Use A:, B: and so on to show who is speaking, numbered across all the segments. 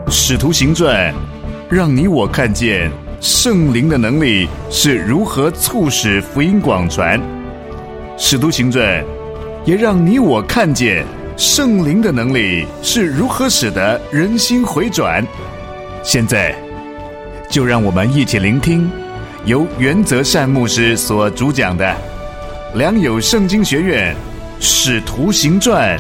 A: 使徒行传让你我看见圣灵的能力是如何促使福音广传，使徒行传也让你我看见圣灵的能力是如何使得人心回转。现在就让我们一起聆听由原则善牧师所主讲的良友圣经学院使徒行传。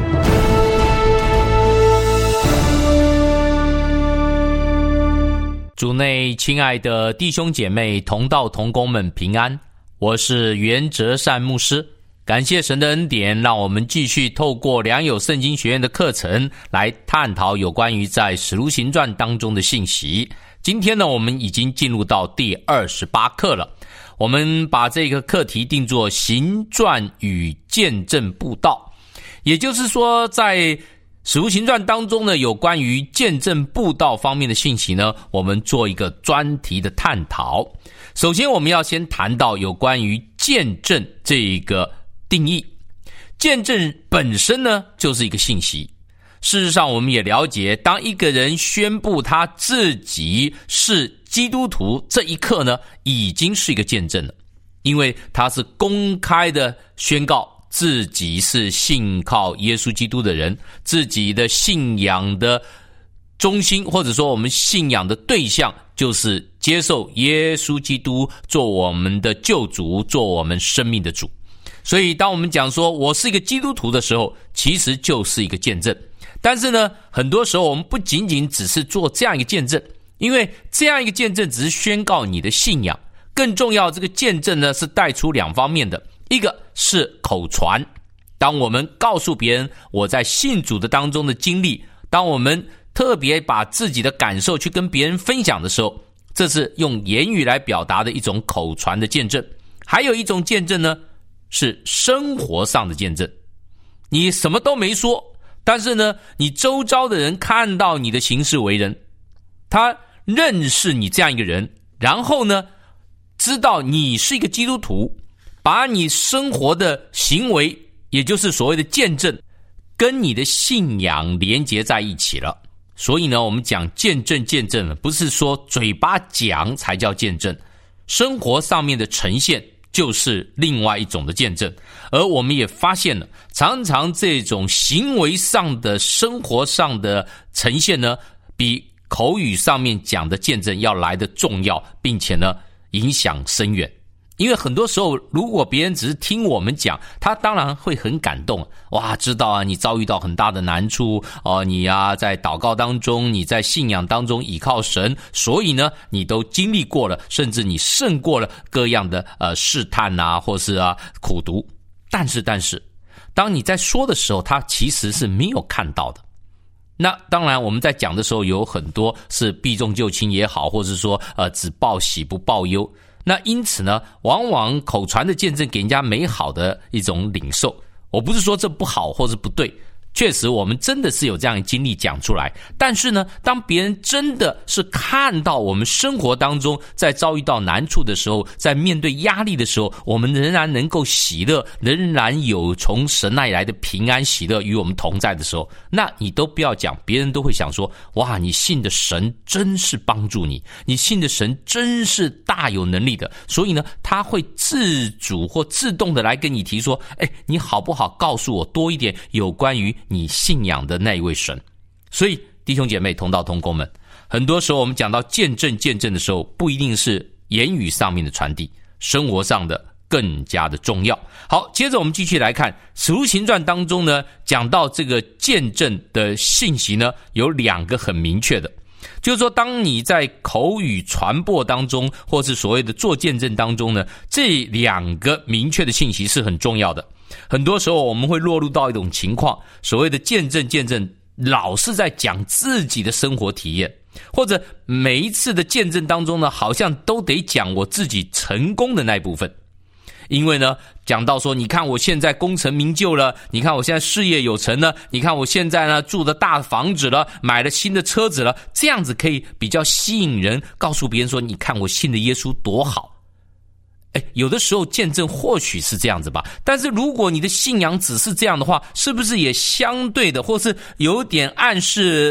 B: 主内亲爱的弟兄姐妹同道同工们平安，我是原则善牧师。感谢神的恩典，让我们继续透过良友圣经学院的课程来探讨有关于在使徒行传当中的信息。今天呢，我们已经进入到第28课了。我们把这个课题定作行传与见证布道，也就是说在使徒行传当中呢，有关于见证布道方面的信息呢，我们做一个专题的探讨。首先我们要先谈到有关于见证这个定义。见证本身呢就是一个信息。事实上我们也了解，当一个人宣布他自己是基督徒，这一刻呢已经是一个见证了，因为他是公开的宣告自己是信靠耶稣基督的人，自己的信仰的中心，或者说我们信仰的对象，就是接受耶稣基督做我们的救主，做我们生命的主。所以当我们讲说我是一个基督徒的时候，其实就是一个见证。但是呢，很多时候我们不仅仅只是做这样一个见证，因为这样一个见证只是宣告你的信仰，更重要，这个见证呢是带出两方面的。一个是口传，当我们告诉别人我在信主的当中的经历，当我们特别把自己的感受去跟别人分享的时候，这是用言语来表达的一种口传的见证。还有一种见证呢，是生活上的见证。你什么都没说，但是呢，你周遭的人看到你的行事为人，他认识你这样一个人，然后呢，知道你是一个基督徒，把你生活的行为，也就是所谓的见证，跟你的信仰连结在一起了。所以呢，我们讲见证不是说嘴巴讲才叫见证，生活上面的呈现就是另外一种的见证。而我们也发现了，常常这种行为上的生活上的呈现呢，比口语上面讲的见证要来得重要，并且呢影响深远。因为很多时候如果别人只是听我们讲，他当然会很感动，哇，知道啊，你遭遇到很大的难处你啊在祷告当中，你在信仰当中倚靠神，所以呢你都经历过了，甚至你胜过了各样的试探啊，或是苦毒。但是当你在说的时候，他其实是没有看到的。那当然我们在讲的时候有很多是避重就轻也好，或是说只报喜不报忧。那因此呢，往往口传的见证给人家美好的一种领受。我不是说这不好或是不对，确实我们真的是有这样的经历讲出来。但是呢，当别人真的是看到我们生活当中在遭遇到难处的时候，在面对压力的时候，我们仍然能够喜乐，仍然有从神那里来的平安喜乐与我们同在的时候，那你都不要讲，别人都会想说，哇，你信的神真是帮助你，你信的神真是大有能力的。所以呢，他会自主或自动的来跟你提说，你好不好告诉我多一点有关于你信仰的那一位神。所以弟兄姐妹同道同工们，很多时候我们讲到见证的时候，不一定是言语上面的传递，生活上的更加的重要。好，接着我们继续来看使徒行传当中呢，讲到这个见证的信息呢，有两个很明确的，就是说当你在口语传播当中，或是所谓的做见证当中呢，这两个明确的信息是很重要的。很多时候我们会落入到一种情况，所谓的见证老是在讲自己的生活体验，或者每一次的见证当中呢，好像都得讲我自己成功的那一部分。因为呢，讲到说，你看我现在功成名就了，你看我现在事业有成了，你看我现在呢住的大房子了，买了新的车子了，这样子可以比较吸引人，告诉别人说，你看我信的耶稣多好。有的时候见证或许是这样子吧，但是如果你的信仰只是这样的话，是不是也相对的，或是有点暗示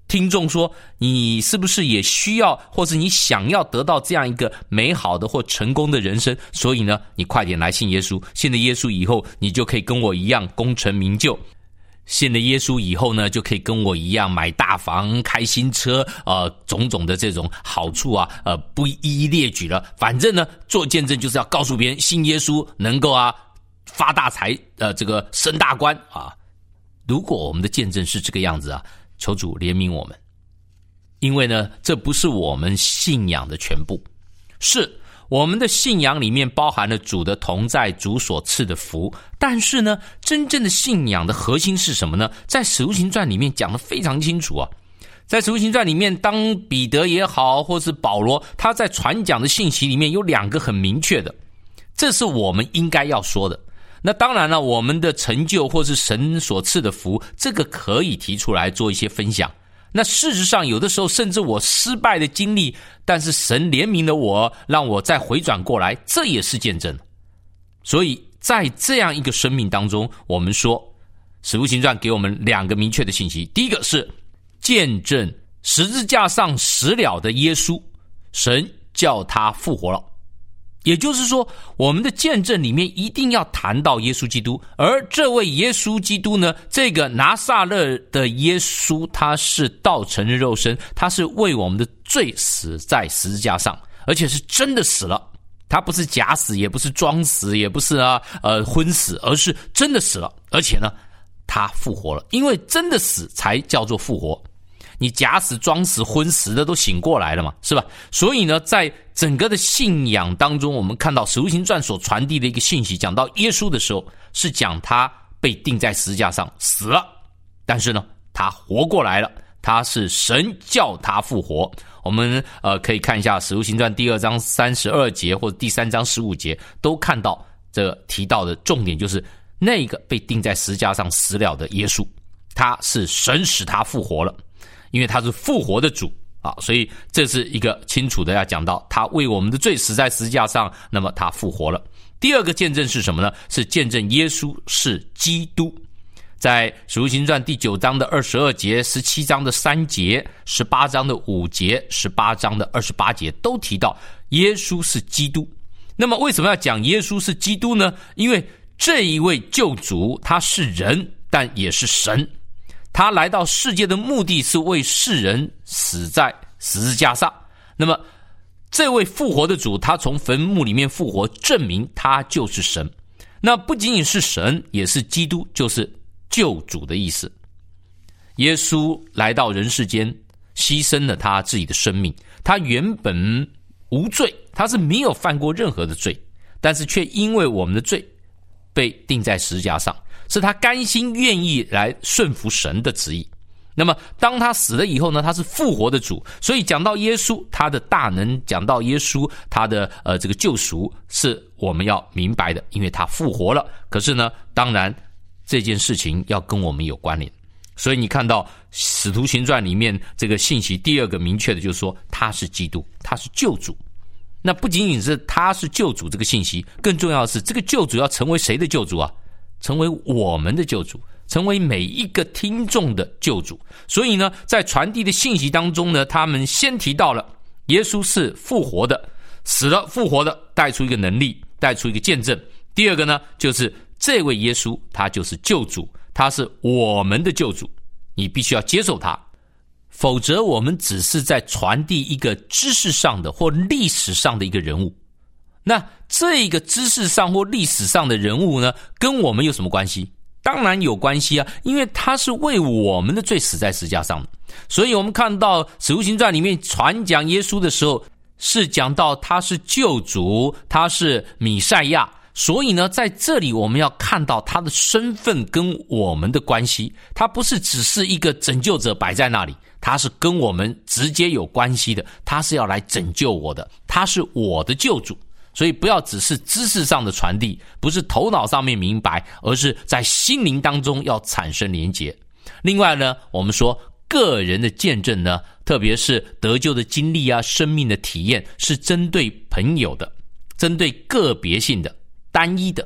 B: 听众说，你是不是也需要或是你想要得到这样一个美好的或成功的人生？所以呢，你快点来信耶稣，信了耶稣以后，你就可以跟我一样功成名就。信了耶稣以后呢，就可以跟我一样买大房、开新车，种种的这种好处啊，不一一列举了。反正呢，做见证就是要告诉别人，信耶稣能够发大财，这个升大官啊。如果我们的见证是这个样子啊，求主怜悯我们，因为呢，这不是我们信仰的全部，是我们的信仰里面包含了主的同在，主所赐的福。但是呢，真正的信仰的核心是什么呢？在使徒行传里面讲得非常清楚啊。在使徒行传里面，当彼得也好，或是保罗，他在传讲的信息里面有2个很明确的，这是我们应该要说的。那当然了，我们的成就或是神所赐的福，这个可以提出来做一些分享。那事实上有的时候甚至我失败的经历，但是神怜悯了我，让我再回转过来，这也是见证。所以在这样一个生命当中，我们说使徒行传给我们2个明确的信息。第一个是见证十字架上死了的耶稣，神叫他复活了。也就是说，我们的见证里面一定要谈到耶稣基督，而这位耶稣基督呢，这个拿撒勒的耶稣，他是道成肉身，他是为我们的罪死在十字架上，而且是真的死了。他不是假死，也不是装死，也不是昏死，而是真的死了。而且呢，他复活了，因为真的死才叫做复活。你假死、装死、昏死的都醒过来了嘛，是吧？所以呢，在整个的信仰当中，我们看到使徒行传所传递的一个信息，讲到耶稣的时候，是讲他被钉在十字架上死了，但是呢，他活过来了，他是神叫他复活。我们可以看一下使徒行传第2章32节或者第3章15节，都看到这个提到的重点就是那个被钉在十字架上死了的耶稣，他是神使他复活了。因为他是复活的主啊，所以这是一个清楚的要讲到他为我们的罪死在十字架上，那么他复活了。第2个见证是什么呢？是见证耶稣是基督。在使徒行传第9章的22节、17章的3节、18章的5节、18章的28节都提到耶稣是基督。那么为什么要讲耶稣是基督呢？因为这一位救主他是人，但也是神。他来到世界的目的是为世人死在十字架上。那么这位复活的主，他从坟墓里面复活，证明他就是神。那不仅仅是神，也是基督，就是救主的意思。耶稣来到人世间，牺牲了他自己的生命。他原本无罪，他是没有犯过任何的罪，但是却因为我们的罪被钉在十字架上，是他甘心愿意来顺服神的旨意。那么当他死了以后呢，他是复活的主。所以讲到耶稣他的大能，讲到耶稣他的这个救赎，是我们要明白的，因为他复活了。可是呢，当然这件事情要跟我们有关联。所以你看到使徒行传里面这个信息，第2个明确的就是说他是基督，他是救主。那不仅仅是他是救主这个信息，更重要的是这个救主要成为谁的救主啊？成为我们的救主，成为每一个听众的救主。所以呢，在传递的信息当中呢，他们先提到了耶稣是复活的，死了复活的，带出一个能力，带出一个见证。第2个呢，就是这位耶稣他就是救主，他是我们的救主，你必须要接受他，否则我们只是在传递一个知识上的或历史上的一个人物。那这个知识上或历史上的人物呢，跟我们有什么关系？当然有关系啊，因为他是为我们的罪死在十字架上的。所以我们看到使徒行传里面传讲耶稣的时候，是讲到他是救主，他是弥赛亚。所以呢，在这里我们要看到他的身份跟我们的关系，他不是只是一个拯救者摆在那里，他是跟我们直接有关系的，他是要来拯救我的，他是我的救主。所以不要只是知识上的传递，不是头脑上面明白，而是在心灵当中要产生连结。另外呢，我们说个人的见证呢，特别是得救的经历啊，生命的体验，是针对朋友的，针对个别性的，单一的。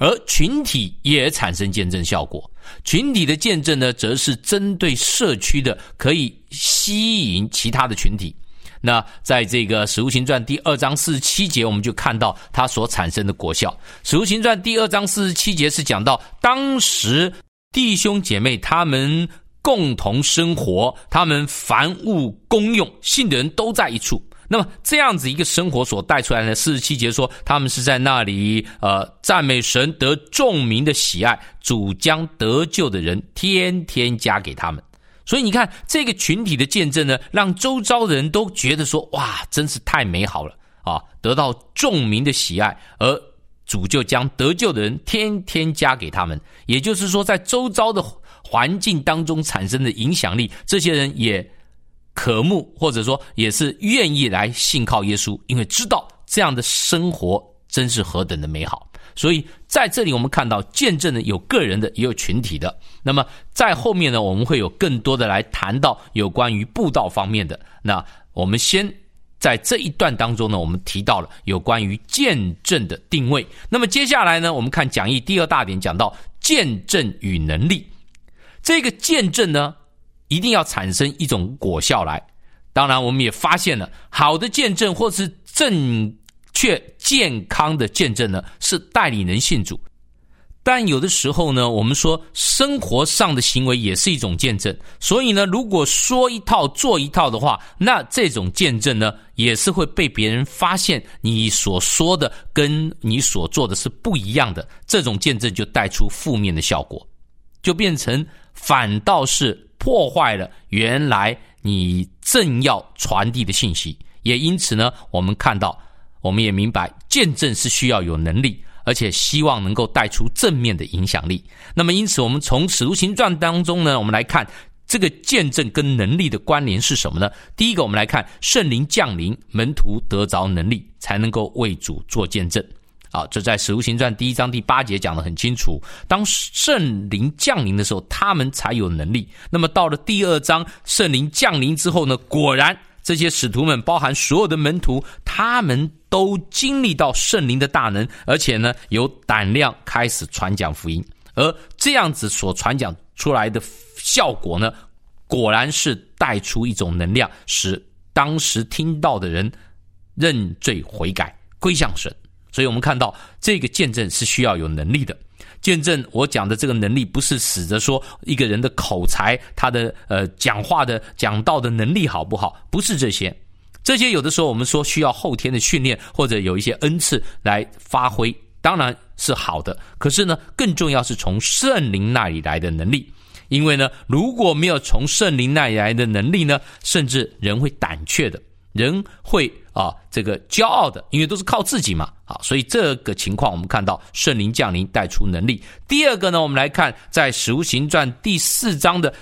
B: 而群体也产生见证效果。群体的见证呢，则是针对社区的，可以吸引其他的群体。那在这个使徒行传第2章47节，我们就看到它所产生的果效。使徒行传第2章47节是讲到当时弟兄姐妹他们共同生活，他们凡物公用，信的人都在一处。那么这样子一个生活所带出来的47节说，他们是在那里赞美神，得众民的喜爱，主将得救的人天天加给他们。所以你看这个群体的见证呢，让周遭的人都觉得说，哇，真是太美好了啊！得到众民的喜爱，而主就将得救的人天天加给他们。也就是说，在周遭的环境当中产生的影响力，这些人也渴慕，或者说也是愿意来信靠耶稣，因为知道这样的生活真是何等的美好。所以在这里我们看到见证呢，有个人的也有群体的。那么在后面呢，我们会有更多的来谈到有关于布道方面的。那我们先在这一段当中呢，我们提到了有关于见证的定位。那么接下来呢，我们看讲义第2大点，讲到见证与能力。这个见证呢，一定要产生一种果效来。当然我们也发现了，好的见证或是正确健康的见证呢，是带领人信主。但有的时候呢，我们说生活上的行为也是一种见证。所以呢，如果说一套做一套的话，那这种见证呢，也是会被别人发现你所说的跟你所做的是不一样的。这种见证就带出负面的效果，就变成反倒是破坏了原来你正要传递的信息。也因此呢，我们看到，我们也明白见证是需要有能力，而且希望能够带出正面的影响力。那么因此我们从使徒行传当中呢，我们来看这个见证跟能力的关联是什么呢？第一个，我们来看圣灵降临，门徒得着能力，才能够为主做见证。这在使徒行传第1章第8节讲得很清楚，当圣灵降临的时候，他们才有能力。那么到了第2章，圣灵降临之后呢，果然这些使徒们，包含所有的门徒，他们都经历到圣灵的大能，而且呢，有胆量开始传讲福音。而这样子所传讲出来的效果呢，果然是带出一种能量，使当时听到的人认罪悔改，归向神。所以我们看到这个见证是需要有能力的。见证我讲的这个能力，不是指着说一个人的口才，他的讲话的讲道的能力好不好，不是这些。这些有的时候我们说需要后天的训练，或者有一些恩赐来发挥，当然是好的。可是呢，更重要是从圣灵那里来的能力。因为呢，如果没有从圣灵那里来的能力呢，甚至人会胆怯的，人会这个骄傲的，因为都是靠自己嘛。所以这个情况我们看到圣灵降临带出能力。第二个呢，我们来看在使徒行传第4章的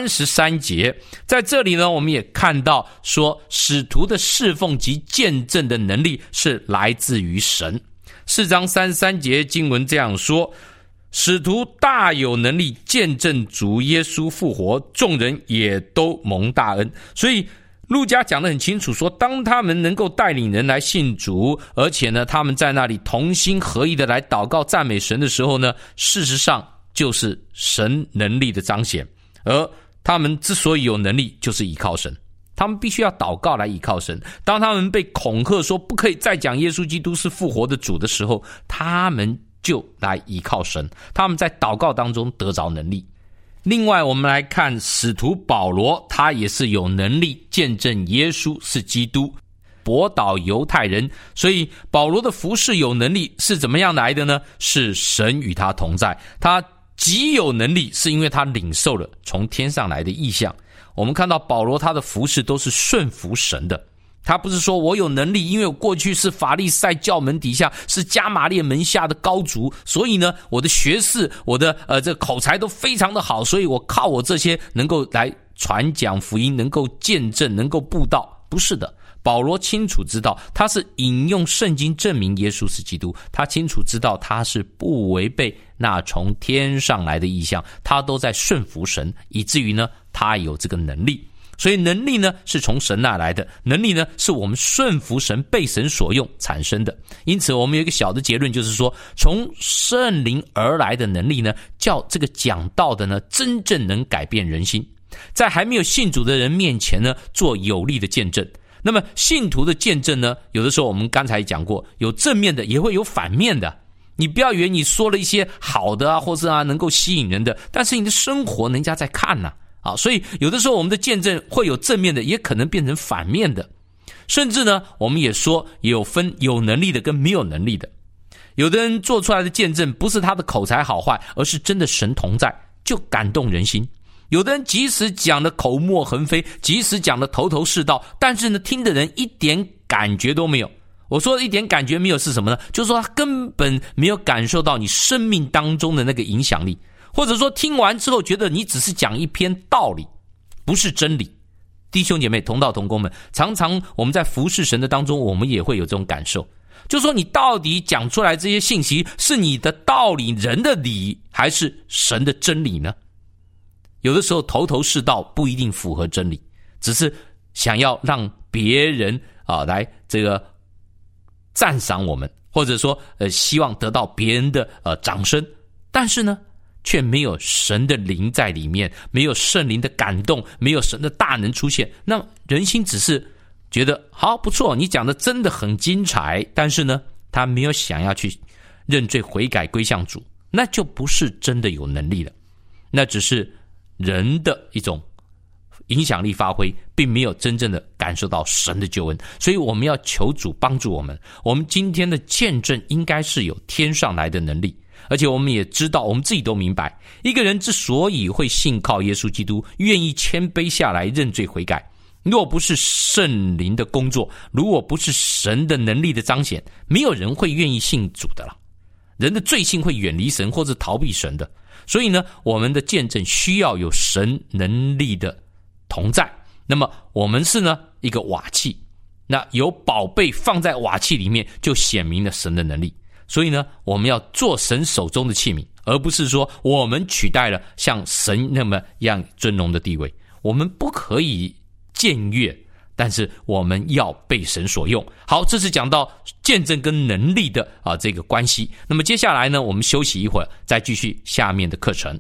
B: 33节，在这里呢，我们也看到说使徒的侍奉及见证的能力是来自于神。4章33节经文这样说，使徒大有能力见证主耶稣复活，众人也都蒙大恩。所以路加讲得很清楚，说当他们能够带领人来信主，而且呢，他们在那里同心合意的来祷告赞美神的时候呢，事实上就是神能力的彰显。而他们之所以有能力，就是依靠神，他们必须要祷告来依靠神。当他们被恐吓说不可以再讲耶稣基督是复活的主的时候，他们就来依靠神，他们在祷告当中得着能力。另外我们来看使徒保罗，他也是有能力见证耶稣是基督，驳倒犹太人。所以保罗的服事有能力是怎么样来的呢？是神与他同在。他极有能力是因为他领受了从天上来的异象。我们看到保罗他的服事都是顺服神的，他不是说我有能力，因为我过去是法利赛教门底下，是加马列门下的高族，所以呢，我的学识，我的这口才都非常的好，所以我靠我这些能够来传讲福音，能够见证，能够布道。不是的，保罗清楚知道他是引用圣经证明耶稣是基督，他清楚知道他是不违背那从天上来的异象，他都在顺服神，以至于呢，他有这个能力。 所以能力呢是从神那来的，能力呢是我们顺服神被神所用产生的。因此我们有一个小的结论，就是说从圣灵而来的能力呢，叫这个讲道的呢真正能改变人心，在还没有信主的人面前呢做有力的见证。那么信徒的见证呢，有的时候我们刚才讲过，有正面的也会有反面的。你不要以为你说了一些好的或是能够吸引人的，但是你的生活人家在看所以有的时候我们的见证会有正面的，也可能变成反面的。甚至呢我们也说也有分有能力的跟没有能力的。有的人做出来的见证不是他的口才好坏，而是真的神同在，就感动人心。有的人即使讲的口沫横飞，即使讲的头头是道，但是呢听的人一点感觉都没有。我说的一点感觉没有是什么呢？就是说他根本没有感受到你生命当中的那个影响力，或者说听完之后觉得你只是讲一篇道理，不是真理。弟兄姐妹同道同工们，常常我们在服侍神的当中，我们也会有这种感受，就是说你到底讲出来这些信息是你的道理人的理，还是神的真理呢？有的时候头头是道不一定符合真理，只是想要让别人来这个赞赏我们，或者说希望得到别人的掌声，但是呢却没有神的灵在里面，没有圣灵的感动，没有神的大能出现，那人心只是觉得好不错，你讲的真的很精彩，但是呢他没有想要去认罪悔改归向主，那就不是真的有能力了，那只是人的一种影响力发挥，并没有真正的感受到神的救恩。所以我们要求主帮助我们，我们今天的见证应该是有天上来的能力。而且我们也知道，我们自己都明白，一个人之所以会信靠耶稣基督，愿意谦卑下来认罪悔改，若不是圣灵的工作，如果不是神的能力的彰显，没有人会愿意信主的了。人的罪性会远离神或者逃避神的。所以呢我们的见证需要有神能力的同在。那么我们是呢一个瓦器，那有宝贝放在瓦器里面，就显明了神的能力。所以呢我们要做神手中的器皿，而不是说我们取代了像神那么样尊荣的地位。我们不可以僭越，但是我们要被神所用。好，这是讲到见证跟能力的这个关系。那么接下来呢我们休息一会儿，再继续下面的课程。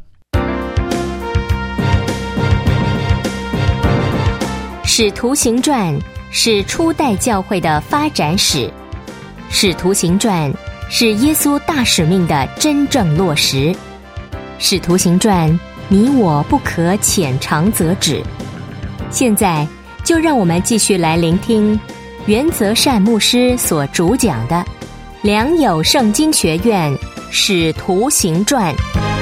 C: 使徒行传是初代教会的发展史，使徒行传是耶稣大使命的真正落实。使徒行传你我不可浅尝辄止。现在就让我们继续来聆听袁泽善牧师所主讲的良友圣经学院使徒行传。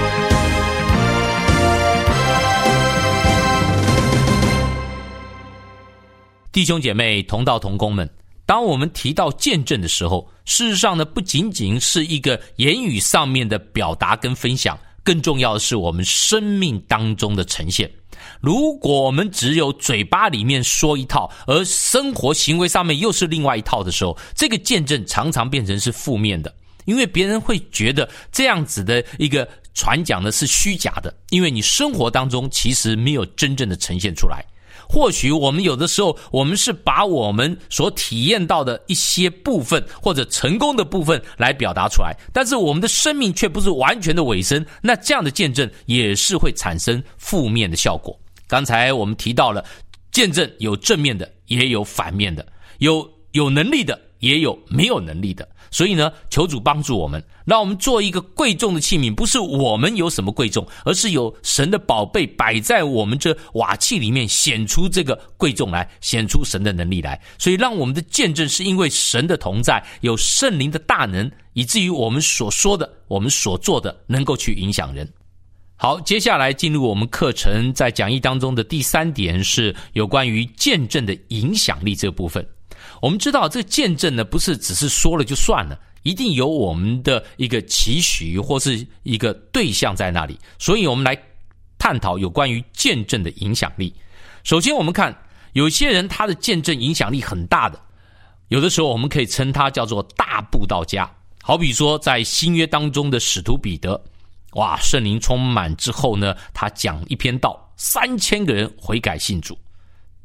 B: 弟兄姐妹同道同工们，当我们提到见证的时候，事实上呢不仅仅是一个言语上面的表达跟分享，更重要的是我们生命当中的呈现。如果我们只有嘴巴里面说一套，而生活行为上面又是另外一套的时候，这个见证常常变成是负面的，因为别人会觉得这样子的一个传讲呢是虚假的，因为你生活当中其实没有真正的呈现出来。或许我们有的时候我们是把我们所体验到的一些部分或者成功的部分来表达出来，但是我们的生命却不是完全的委身，那这样的见证也是会产生负面的效果。刚才我们提到了见证有正面的也有反面的，有能力的也有没有能力的。所以呢求主帮助我们，让我们做一个贵重的器皿，不是我们有什么贵重，而是有神的宝贝摆在我们这瓦器里面，显出这个贵重来，显出神的能力来。所以让我们的见证是因为神的同在，有圣灵的大能，以至于我们所说的我们所做的能够去影响人。好，接下来进入我们课程在讲义当中的第3点，是有关于见证的影响力这个部分。我们知道这个见证呢不是只是说了就算了，一定有我们的一个期许或是一个对象在那里，所以我们来探讨有关于见证的影响力。首先我们看有些人他的见证影响力很大的，有的时候我们可以称他叫做大布道家。好比说在新约当中的使徒彼得，哇，圣灵充满之后呢，他讲一篇道，3000个人悔改信主。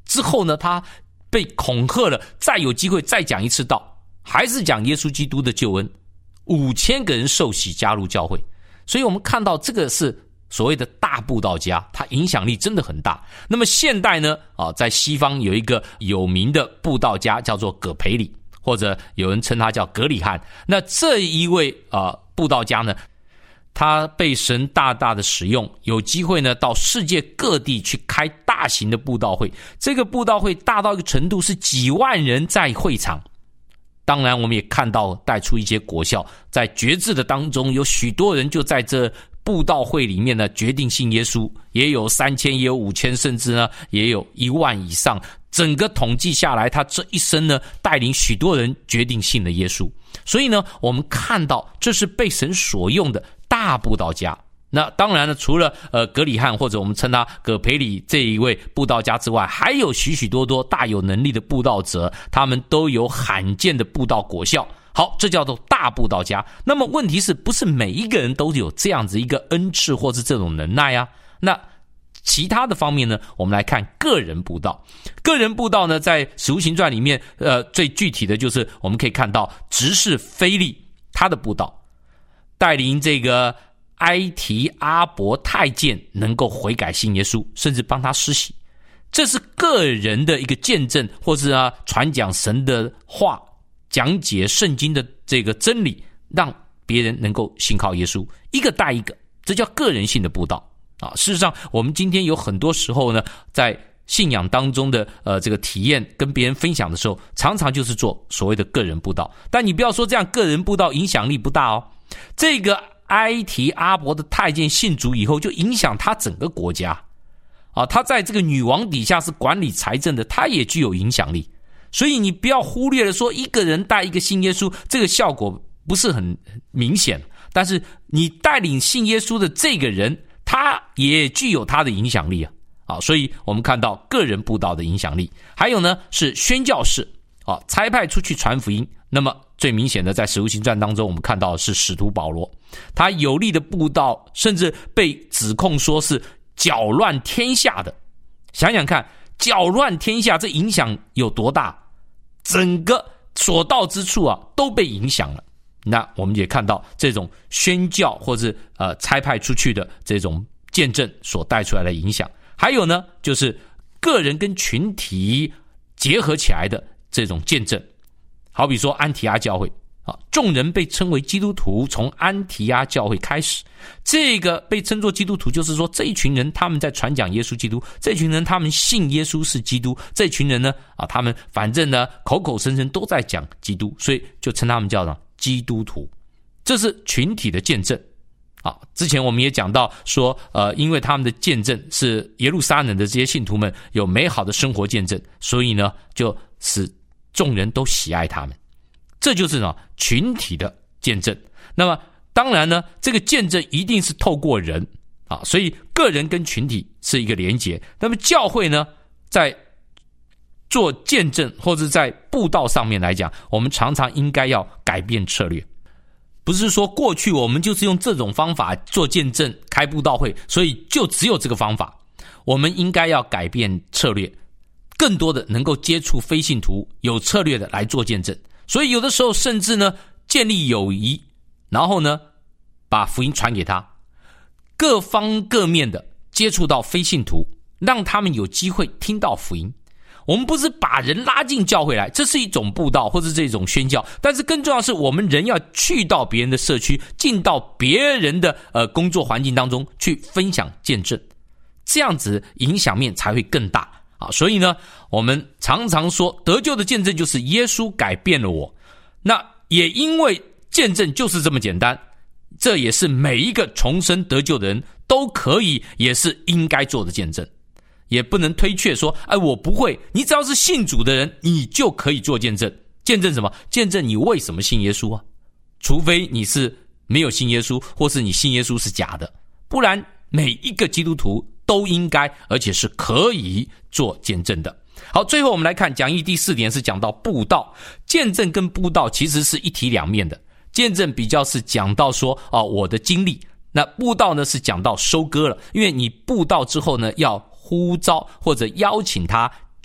B: 之后呢，他被恐吓了，再有机会再讲一次道，还是讲耶稣基督的救恩，5000个人受洗加入教会。所以我们看到这个是所谓的大布道家，他影响力真的很大。那么现代呢，在西方有一个有名的布道家叫做葛培理，或者有人称他叫葛理翰。那这一位布道家呢，他被神大大的使用，有机会呢到世界各地去开大型的布道会。这个布道会大到一个程度，是几万人在会场。当然我们也看到带出一些果效，在决志的当中，有许多人就在这布道会里面呢决定信耶稣，也有3000，也有5000，甚至呢也有10000以上。整个统计下来，他这一生呢带领许多人决定信了耶稣。所以呢，我们看到这是被神所用的大布道家。那当然呢，除了葛理翰或者我们称他葛培理这一位布道家之外，还有许许多多大有能力的布道者，他们都有罕见的布道果效。好，这叫做大布道家。那么问题是不是每一个人都有这样子一个恩赐或是这种能耐啊？那其他的方面呢，我们来看个人布道。个人布道呢，在使徒行传里面最具体的就是我们可以看到执事腓利他的布道，带领这个埃提阿伯太监能够悔改信耶稣，甚至帮他施洗。这是个人的一个见证，或是传讲神的话，讲解圣经的这个真理，让别人能够信靠耶稣，一个带一个，这叫个人性的布道事实上我们今天有很多时候呢，在信仰当中的这个体验跟别人分享的时候，常常就是做所谓的个人布道。但你不要说这样个人布道影响力不大哦。这个埃提阿伯的太监信主以后，就影响他整个国家他在这个女王底下是管理财政的，他也具有影响力。所以你不要忽略了说一个人带一个信耶稣，这个效果不是很明显，但是你带领信耶稣的这个人，他也具有他的影响力所以我们看到个人布道的影响力。还有呢是宣教士差派出去传福音。那么最明显的在使徒行传当中，我们看到的是使徒保罗，他有力的布道，甚至被指控说是搅乱天下的。想想看，搅乱天下这影响有多大，整个所到之处都被影响了。那我们也看到这种宣教或者差派出去的这种见证所带出来的影响。还有呢就是个人跟群体结合起来的这种见证。好比说安提阿教会众人被称为基督徒，从安提阿教会开始。这个被称作基督徒，就是说这一群人他们在传讲耶稣基督，这群人他们信耶稣是基督，这群人呢他们反正呢口口声声都在讲基督，所以就称他们叫基督徒。这是群体的见证之前我们也讲到说因为他们的见证是耶路撒冷的这些信徒们有美好的生活见证，所以呢就使众人都喜爱他们。这就是群体的见证。那么当然呢，这个见证一定是透过人所以个人跟群体是一个连结。那么教会呢，在做见证或者在布道上面来讲，我们常常应该要改变策略。不是说过去我们就是用这种方法做见证开布道会，所以就只有这个方法。我们应该要改变策略，更多的能够接触非信徒，有策略的来做见证。所以有的时候甚至呢建立友谊，然后呢把福音传给他，各方各面的接触到非信徒，让他们有机会听到福音。我们不是把人拉进教会来，这是一种布道或者这种宣教，但是更重要的是我们人要去到别人的社区，进到别人的工作环境当中去分享见证，这样子影响面才会更大所以呢我们常常说得救的见证就是耶稣改变了我。那也因为见证就是这么简单，这也是每一个重生得救的人都可以也是应该做的见证。也不能推却说我不会，你只要是信主的人你就可以做见证。见证什么？见证你为什么信耶稣除非你是没有信耶稣，或是你信耶稣是假的，不然每一个基督徒都应该而且是可以做见证的。好，最后我们来看讲义第4点，是讲到布道。见证跟布道其实是一体两面的，见证比较是讲到说我的经历，那布道呢是讲到收割了，因为你布道之后呢要呼召或者邀请他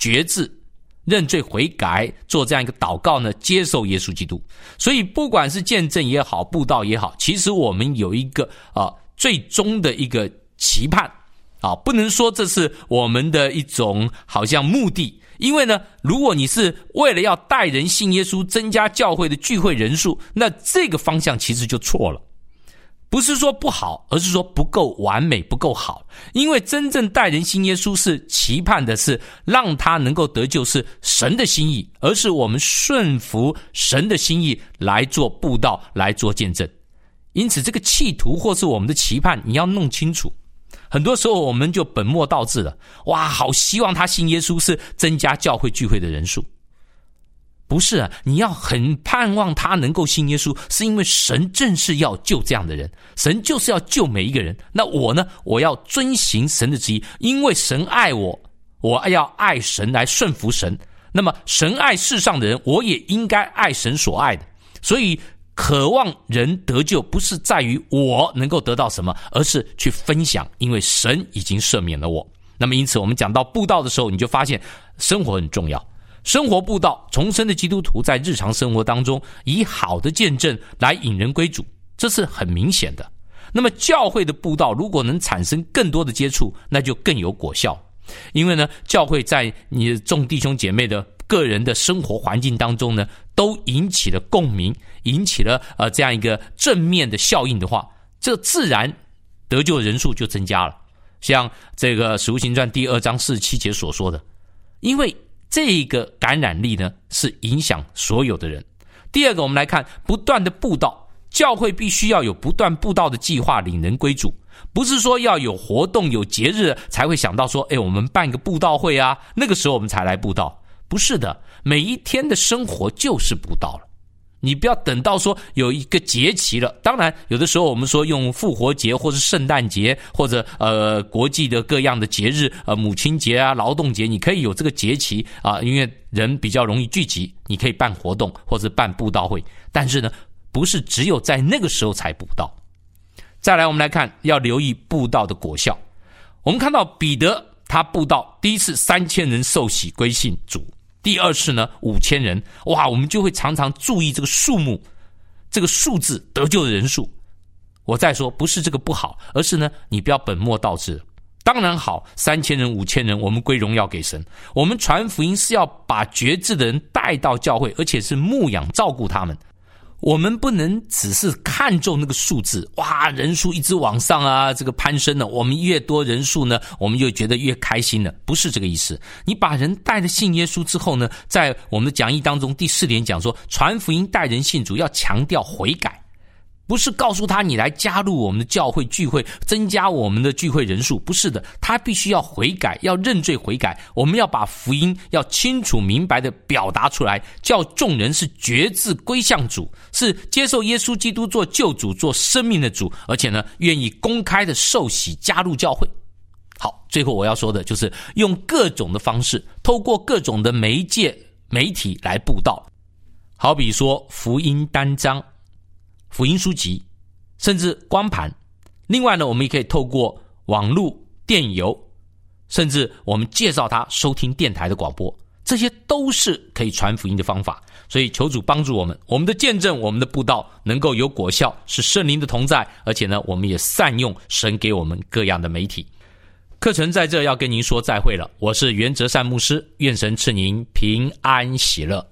B: 决志、认罪悔改，做这样一个祷告呢，接受耶稣基督。所以不管是见证也好，布道也好，其实我们有一个最终的一个期盼不能说这是我们的一种好像目的。因为呢，如果你是为了要带人信耶稣，增加教会的聚会人数，那这个方向其实就错了。不是说不好，而是说不够完美，不够好。因为真正带人信耶稣是期盼的是让他能够得救，是神的心意，而是我们顺服神的心意来做布道，来做见证。因此这个企图或是我们的期盼你要弄清楚。很多时候我们就本末倒置了，哇，好希望他信耶稣是增加教会聚会的人数。不是你要很盼望他能够信耶稣，是因为神正是要救这样的人，神就是要救每一个人。那我呢，我要遵行神的旨意，因为神爱我，我要爱神来顺服神。那么神爱世上的人，我也应该爱神所爱的。所以渴望人得救不是在于我能够得到什么，而是去分享，因为神已经赦免了我。那么因此我们讲到布道的时候，你就发现生活很重要。生活布道，重生的基督徒在日常生活当中以好的见证来引人归主，这是很明显的。那么教会的布道如果能产生更多的接触，那就更有果效。因为呢，教会在你众弟兄姐妹的个人的生活环境当中呢，都引起了共鸣，引起了这样一个正面的效应的话，这自然得救人数就增加了。像这个使徒行传第2章47节所说的，因为这个感染力呢是影响所有的人。第二个，我们来看不断的布道，教会必须要有不断布道的计划，领人归主。不是说要有活动有节日才会想到说我们办个布道会啊，那个时候我们才来布道。不是的，每一天的生活就是布道了。你不要等到说有一个节期了，当然有的时候我们说用复活节或是圣诞节或者国际的各样的节日，母亲节啊、劳动节，你可以有这个节期因为人比较容易聚集，你可以办活动或者办布道会。但是呢，不是只有在那个时候才布道。再来我们来看，要留意布道的果效。我们看到彼得他布道，第一次3000人受洗归信主，第二次呢5000人，哇，我们就会常常注意这个数目，这个数字得救的人数。我再说，不是这个不好，而是呢你不要本末倒置。当然好，3000人5000人，我们归荣耀给神。我们传福音是要把决志的人带到教会，而且是牧养照顾他们。我们不能只是看重那个数字，哇，人数一直往上啊，这个攀升了，我们越多人数呢，我们就觉得越开心了，不是这个意思。你把人带着信耶稣之后呢，在我们的讲义当中第4点讲说，传福音带人信主要强调悔改，不是告诉他你来加入我们的教会聚会，增加我们的聚会人数，不是的，他必须要悔改，要认罪悔改。我们要把福音要清楚明白的表达出来，叫众人是决志归向主，是接受耶稣基督做救主，做生命的主，而且呢愿意公开的受洗加入教会。好，最后我要说的就是用各种的方式，透过各种的媒介媒体来布道，好比说福音单张、福音书籍，甚至光盘。另外呢，我们也可以透过网络、电邮，甚至我们介绍他收听电台的广播，这些都是可以传福音的方法。所以求主帮助我们，我们的见证，我们的布道能够有果效，是圣灵的同在，而且呢，我们也善用神给我们各样的媒体。课程在这要跟您说再会了，我是袁哲善牧师，愿神赐您平安喜乐。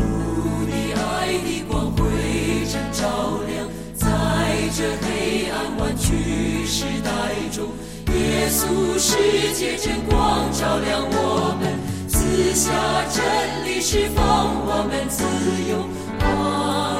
D: 耶稣是洁真光，照亮我们，赐下真理，释放我们自由。